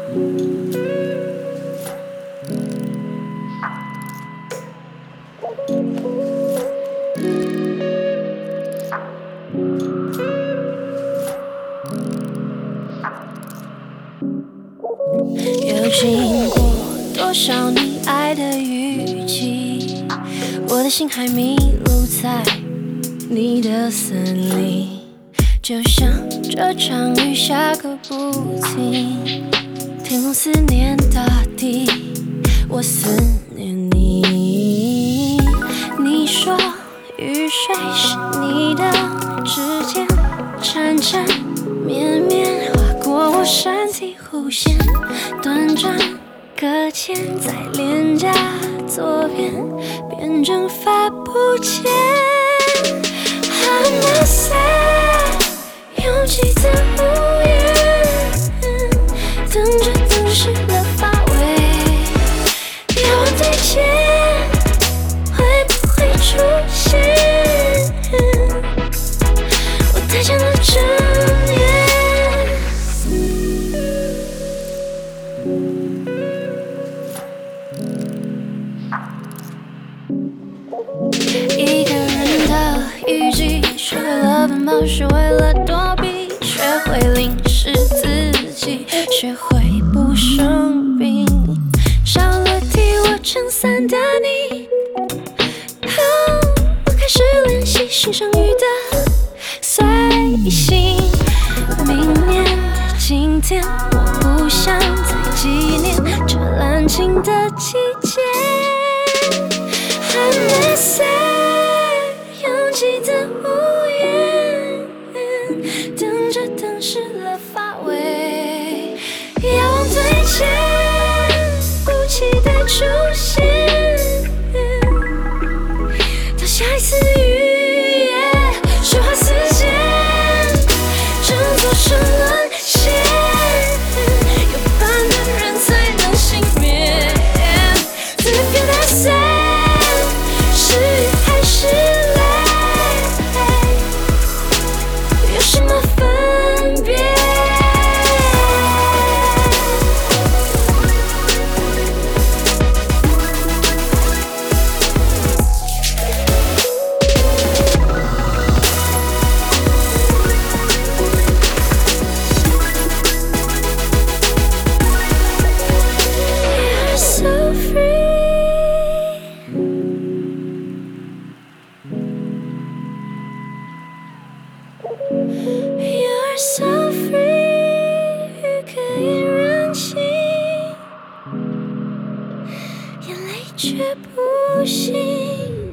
有经过多少你爱的雨季，我的心还迷路在你的森林，就像这场雨下个不停，天空思念大地，我思念你。你说雨水是你的指尖，缠缠绵绵划过我身体弧线，短暂搁浅在脸颊左边，变成发不见。I'm not sad， 拥挤的屋檐，等着等湿了发尾，遥望对肩，会不会出现？我太想了睁眼。一个人的雨季，学会了奔跑，学会了躲避，学会淋湿自己，学会不生病。少了替我撑伞的你，我开始练习欣赏雨的随性。明年的今天，我不想再纪念这蓝晴的季节。I'm not sad， 拥挤的屋檐，等着等湿了发尾，遥望对肩，不期待出现，到下一次雨夜，雪花四溅，整座城沦陷，有伴的人才能幸免。Do you feel that sad？是雨还是泪，有什么分别？You're so free。You're so free， 雨可以任性，眼泪却不行。